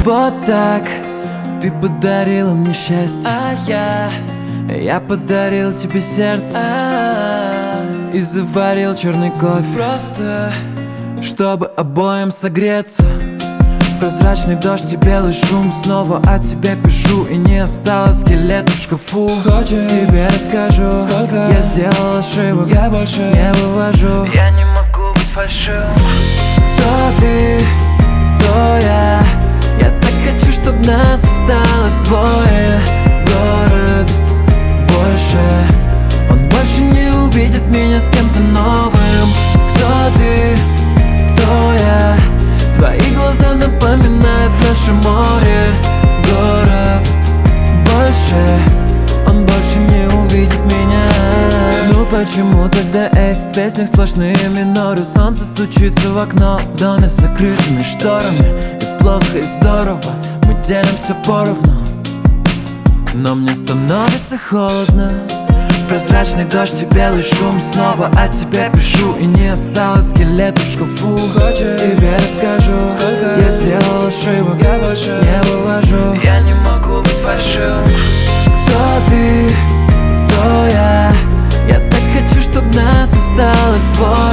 Вот так ты подарила мне счастье, а я подарил тебе сердце, и заварил черный кофе, просто чтобы обоим согреться. Прозрачный дождь и белый шум, снова о тебе пишу, и не осталось скелетов в шкафу. Хочешь, тебе расскажу, сколько я сделал ошибок, я больше не вывожу. Я не могу быть фальшивым. Кто ты, кто я? Я так хочу, чтоб нас осталось двое. Город больше, он больше не увидит меня с кем-то новым. Кто ты, кто я? Твои глаза напоминают наше море. Город больше, он больше не увидит меня. Ну почему тогда, в песнях сплошные миноры? Солнце стучится в окно, в доме с закрытыми шторами. И плохо, и здорово, мы делимся поровну, но мне становится холодно. Прозрачный дождь и белый шум, снова о тебе пишу, и не осталось скелетов в шкафу. Хочешь, тебе расскажу, сколько я сделал ошибок, я больше не вывожу. Я не могу быть фальшивым. Кто ты, кто я? Я так хочу, чтоб нас осталось двое.